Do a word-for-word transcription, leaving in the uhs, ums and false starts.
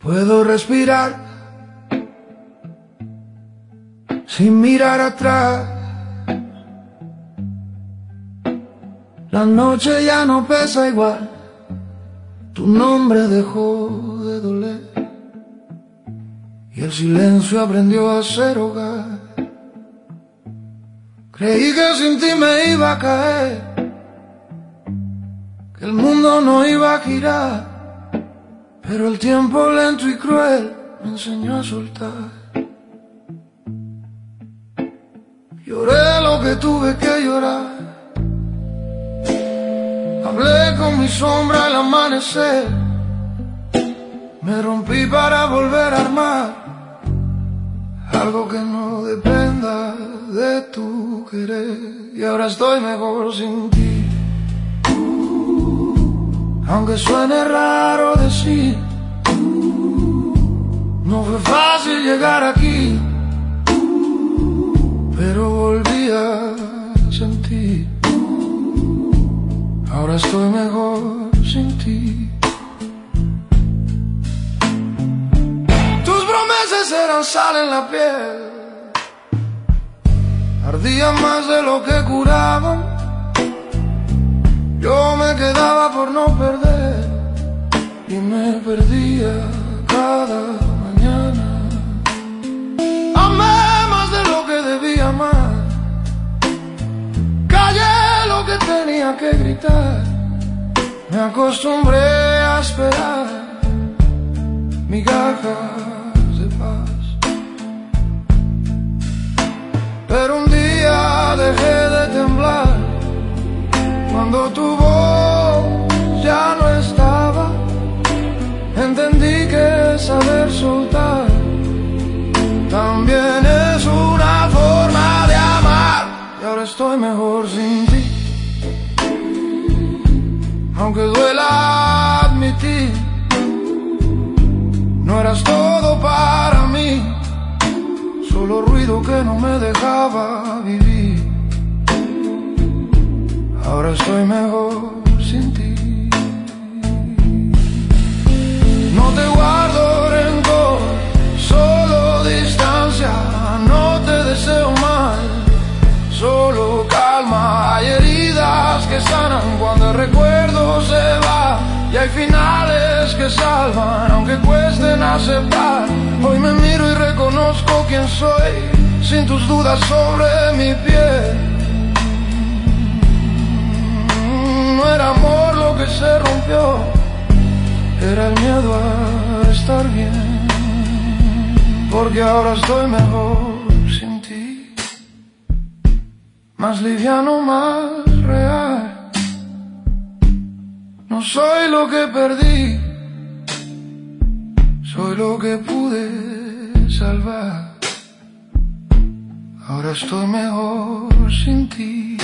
Puedo respirar sin mirar atrás. La noche ya no pesa igual, tu nombre dejó de doler y el silencio aprendió a ser hogar. Creí que sin ti me iba a caer, que el mundo no iba a girar, pero el tiempo lento y cruel me enseñó a soltar. Lloré lo que tuve que llorar, hablé con mi sombra al amanecer, me rompí para volver a armar algo que no dependa de tu querer. Y ahora estoy mejor sin ti. Aunque suene raro decir, no fue fácil llegar aquí, pero volví a sentir. Ahora estoy mejor sin ti. Tus promesas eran sal en la piel, ardían más de lo que curaban. Yo me quedaba por no perder y me perdía cada mañana. Amé más de lo que debía amar, callé lo que tenía que gritar, me acostumbré a esperar migajas de paz. Pero un día dejé de temblar cuando tu voz ya no estaba. Entendí que saber soltar también es una forma de amar. Y ahora estoy mejor sin ti, aunque duela admitir, no eras todo para mí, solo ruido que no me dejaba vivir. Ahora estoy mejor sin ti. No te guardo rencor, solo distancia. No te deseo mal, solo calma. Hay heridas que sanan cuando el recuerdo se va, y hay finales que salvan aunque cuesten aceptar. Hoy me miro y reconozco quién soy, sin tus dudas sobre mi piel. No era amor lo que se rompió, era el miedo a estar bien, porque ahora estoy mejor sin ti, más liviano, más real. No soy lo que perdí, soy lo que pude salvar. Ahora estoy mejor sin ti.